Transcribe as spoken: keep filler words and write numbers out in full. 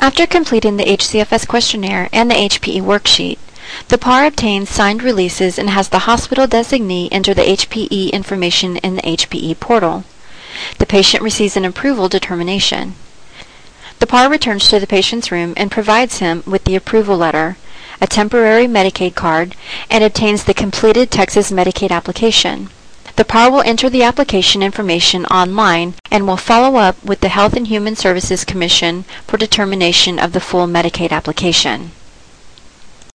After completing the H C F S questionnaire and the H P E worksheet, the P A R obtains signed releases and has the hospital designee enter the H P E information in the H P E portal. The patient receives an approval determination. The P A R returns to the patient's room and provides him with the approval letter, a temporary Medicaid card, and obtains the completed Texas Medicaid application. The P A R will enter the application information online and will follow up with the Health and Human Services Commission for determination of the full Medicaid application.